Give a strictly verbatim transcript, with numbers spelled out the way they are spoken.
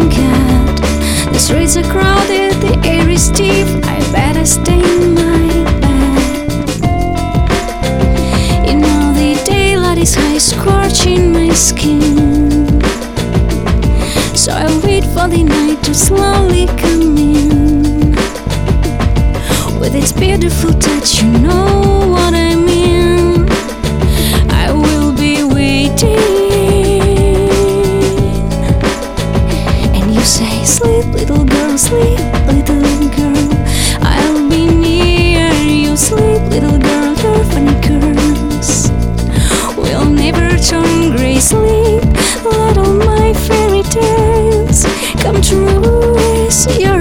cat. The streets are crowded, the air is stiff, I better stay in my bed. You know the daylight is high, scorching my skin, so I wait for the night to slowly come in. With its beautiful touch, you know what I mean. I will be waiting. And you say, sleep little girl, sleep little girl, I'll be near you. Sleep little girl, your funny curls will never turn grey. Sleep, let all my fairy tales come true. Yes, you're